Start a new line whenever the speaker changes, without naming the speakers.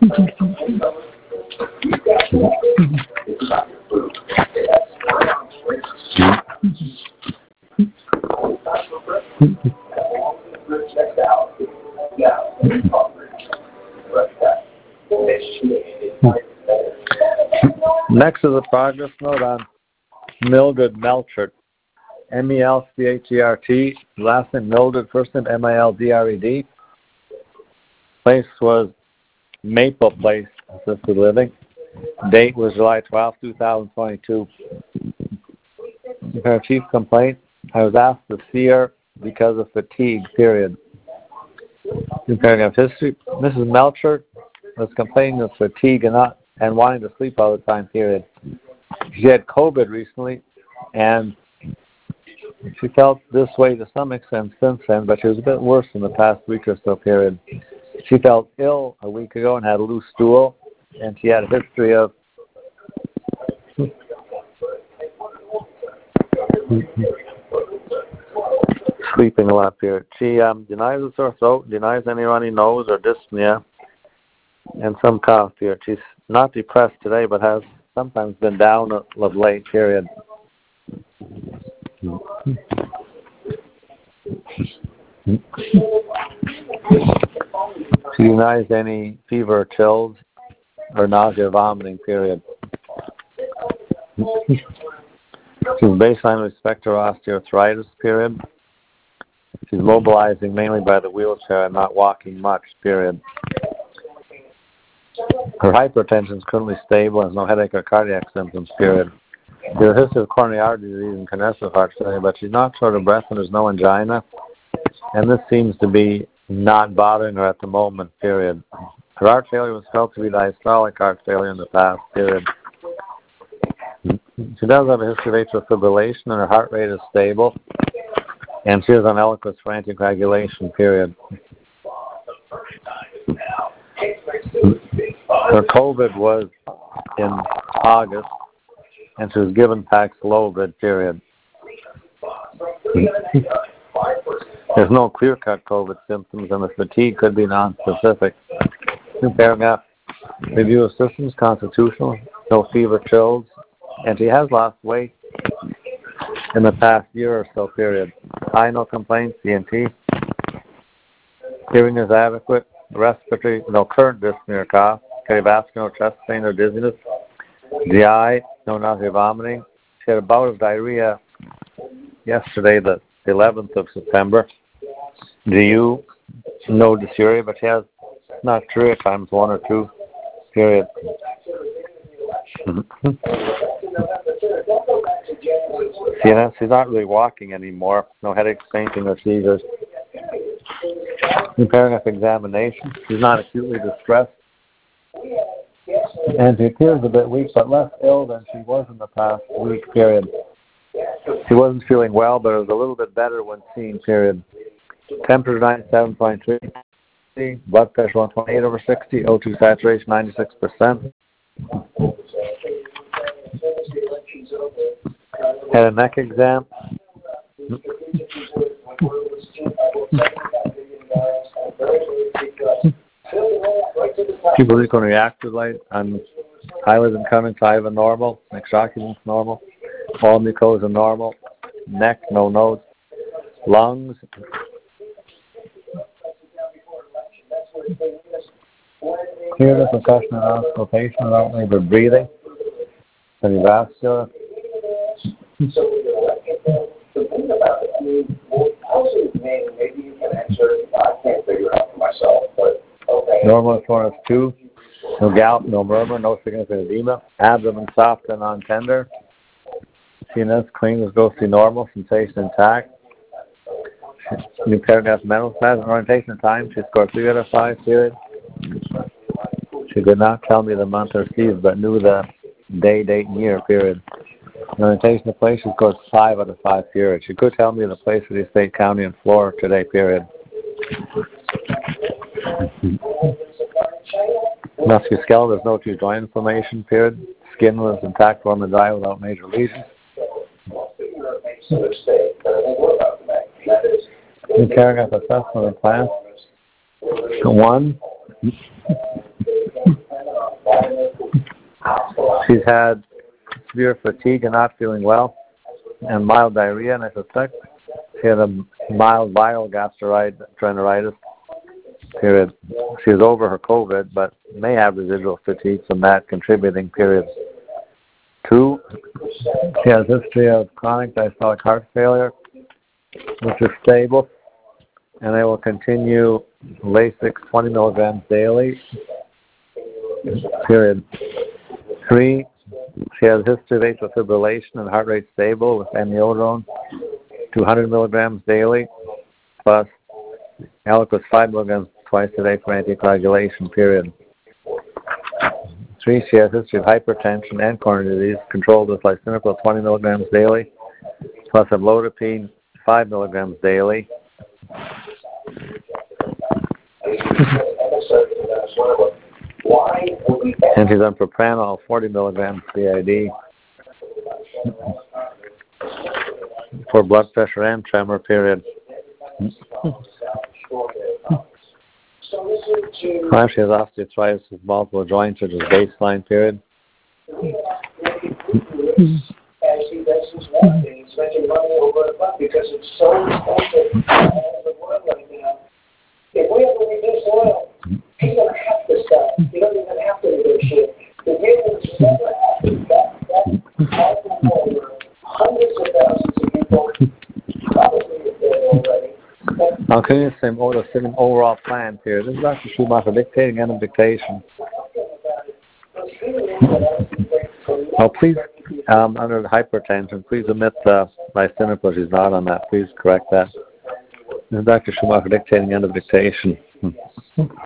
Next is a progress note on Mildred Melchert. M-E-L-C-H-E-R-T. Last name Mildred, first name M-I-L-D-R-E-D. Place was Maple Place, assisted living. Date was July 12, 2022. Her chief complaint, I was asked to see her because of fatigue, period. Paragraph history, Mrs. Melchert was complaining of fatigue and wanting to sleep all the time, period. She had COVID recently, and she felt this way to some extent since then, but she was a bit worse in the past week or so, period. She felt ill a week ago and had a loose stool, and she had a history of sleeping a lot, period. She denies a sore throat, denies any runny nose or dyspnea, and some cough, period. She's not depressed today, but has sometimes been down of late, period. She denies any fever, chills, or nausea, vomiting, period. She's baseline with respect to her osteoarthritis, period. She's mobilizing mainly by the wheelchair and not walking much, period. Her hypertension is currently stable and has no headache or cardiac symptoms, period. She has a history of coronary artery disease and congestive heart failure, but she's not short of breath and there's no angina. And this seems to be not bothering her at the moment, period. Her heart failure was felt to be diastolic heart failure in the past, period. She does have a history of atrial fibrillation and her heart rate is stable. And she is on Eliquis for anticoagulation, period. Her COVID was in August, and she was given Paxlovid, period. There's no clear-cut COVID symptoms, and the fatigue could be non-specific. New paragraph. Review of systems, constitutional, no fever, chills, and she has lost weight in the past year or so, period. Eye, no complaints, ENT. Hearing is adequate. Respiratory, no current dyspnea or cough. Cardiovascular, chest pain or dizziness. GI, no nausea, vomiting. She had a bout of diarrhea yesterday, the 11th of September. GU, no dysuria, but she has nocturia times 1 or 2, period. CNS, she's not really walking anymore. No headaches, fainting, or seizures. New paragraph examination. She's not acutely distressed. And she appears a bit weak, but less ill than she was in the past week, period. She wasn't feeling well, but it was a little bit better when seen, period. Temperature 97.3, blood pressure 128/60, O2 saturation 96%. Had a neck exam. People can react to light on eyelids and conjunctiva normal, next occupants normal, all mucosa normal, neck, no nose, lungs. Clear the concussion and auscultation without labored breathing. Cardiovascular. Normal as 2. No gout, no murmur, no significant edema. Abdomen soft and non-tender. CNS clean was ghostly normal, sensation intact. New paragraph mental status and orientation and time. She scored 3 out of 5, period. She did not tell me the month or season, but knew the day, date, and year, period. Orientation of place, she scored 5 out of 5, period. She could tell me the place of the state, county, and floor today, period. Musculoskeletal, there's no true joint inflammation, period. Skin was intact, warm, and dry without major lesions. New paragraph assessment and plan. 1. She's had severe fatigue and not feeling well, and mild diarrhea, and I suspect she had a mild viral gastroenteritis. Period. She is over her COVID, but may have residual fatigue from that contributing. Period. 2, she has a history of chronic diastolic heart failure, which is stable, and they will continue Lasix 20 milligrams daily. Period. 3, she has a history of atrial fibrillation and heart rate stable with amiodarone 200 milligrams daily, plus Eliquis 5 milligrams twice a day for anticoagulation. Period. 3, she has a history of hypertension and coronary disease controlled with lisinopril 20 milligrams daily, plus amlodipine 5 milligrams daily. And she's on propranolol 40 milligrams BID for blood pressure and tremor. Period. 5, she has osteoarthritis with multiple joints, which is baseline. Period.
If we have to reduce oil, he's going to have to stop. He doesn't even have to negotiate. The deal is never happened. That hundreds of thousands of people probably have dead already.
I'll continue the same overall plan here. This is Dr. Schumacher dictating end of dictation. Oh, please, under the hypertension, please omit the lisinopril. She's not on that. Please correct that. This is Dr. Schumacher dictating end of dictation.